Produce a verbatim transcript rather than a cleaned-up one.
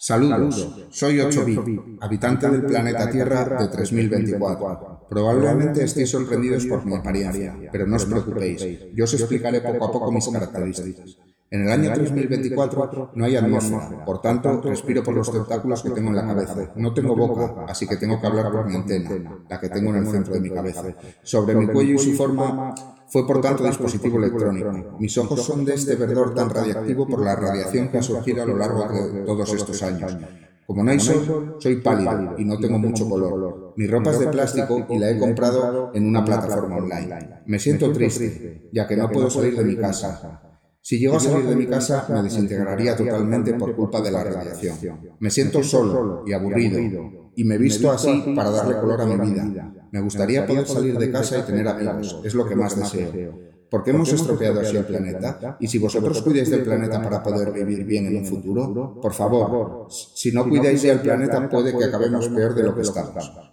Saludos, soy ocho bit, habitante del planeta Tierra de tres mil veinticuatro. Probablemente estéis sorprendidos por mi apariencia, pero no os preocupéis, yo os explicaré poco a poco mis características. En el año tres mil veinticuatro no hay atmósfera, por tanto respiro por los tentáculos que tengo en la cabeza. No tengo boca, así que tengo que hablar por mi antena, la que tengo en el centro de mi cabeza. Sobre mi cuello y su forma fue por tanto dispositivo electrónico. Mis ojos son de este verdor tan radiactivo por la radiación que ha surgido a lo largo de todos estos años. Como no hay sol, soy pálido y no tengo mucho color. Mi ropa es de plástico y la he comprado en una plataforma online. Me siento triste, ya que no puedo salir de mi casa. Si llego a salir de mi casa, me desintegraría totalmente por culpa de la radiación. Me siento solo y aburrido, y me he visto así para darle color a mi vida. Me gustaría poder salir de casa y tener amigos, es lo que más deseo. ¿Por qué hemos estropeado así el planeta? Y si vosotros cuidáis del planeta para poder vivir bien en un futuro, por favor, si no cuidáis del planeta puede que acabemos peor de lo que estamos.